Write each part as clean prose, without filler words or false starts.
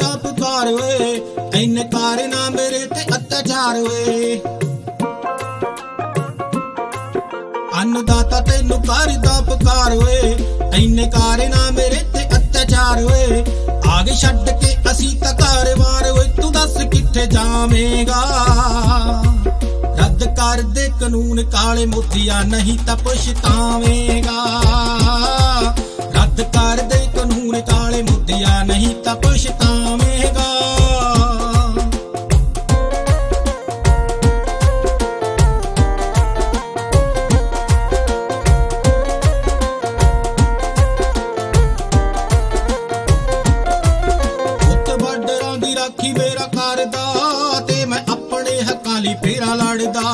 ਦਾ ਪੁਕਾਰ ਓਏ, ਇੰਨੇ ਕਾਰ ਨਾ ਮੇਰੇ ਤੇ ਅਤਿਆਚਾਰ ਓਏ। अन्नदाता तेनू करदा पुकार ओए, इन्ने कार ना मेरे ते अत्याचार ओए। आगे छड्ड के असी तां घर वार ओए, तू दस कित्थे जावेगा। रद्द कर दे कानून काले मोतिया, नहीं तां पछतावेगा। रद्द कर दे कानून काले मोतिया, नहीं तां पछतावेगा। राखी मेरा करदा ते मैं अपने हक्कां लई फेरा लड़दा।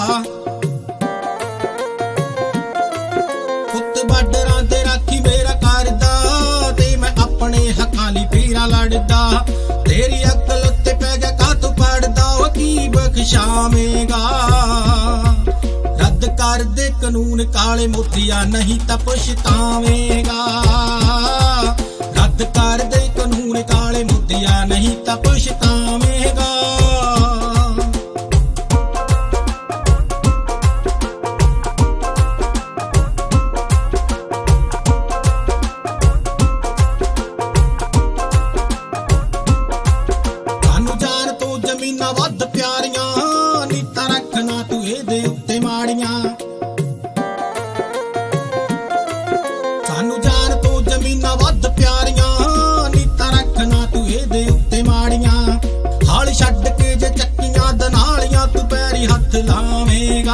पुत्त बाडरां ते राखी मेरा करदा ते मैं अपने हक्कां लई फेरा लड़दा। तेरी अकल उत्ते पै गया कातों पड़दा, ओ की बख्शावेगा। रद्द कर दे कानून काले मोतिया, नहीं तां पछतावेगा। रद्द कर दे कानून काले मोतिया, नहीं तां पछतावेगा। सानू जान तो जमीनां वध प्यारियां, नीतां रखना तू इहदे उत्ते माड़ियां। सानू जान तो जमीनां वध प्यारियां, नीतां रखना तू इहदे उत्ते माड़ियां। हाल छड्ड के जे चक्कियां दनालियां, तू पैरी हत्थ लावेगा।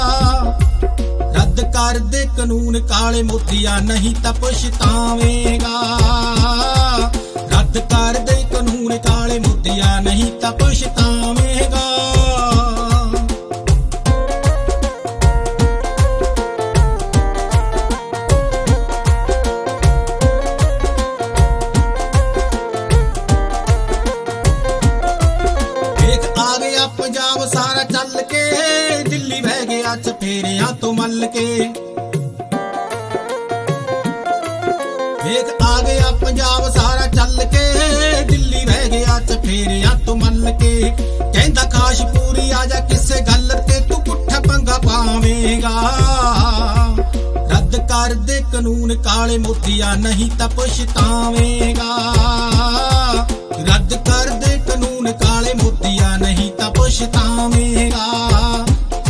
रद्द कर दे कानून काले मोतिया, नहीं तां पछतावेगा। रद्द कर दे कानून काले मोतिया, नहीं तां पछतावेगा। पंजाब सारा चल के, दिल्ली बह गया चफेरियां तो मल के। देख आ गया पंजाब सारा चल के, दिल्ली बह गया चफेरियां तो मल के। कहंदा खाश पूरी आजा किसे गल ते, तू पुट्ठा पंगा पावेगा। रद्द कर दे कानून काले मोतिया, नहीं तां पछतावेगा। रद्द कर दे कानून काले मोतिया, नहीं तां पछतावेगा।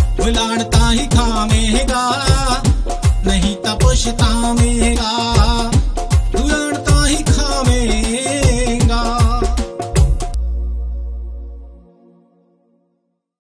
लानतां ही खावेगा, नहीं तां पछतावेगा।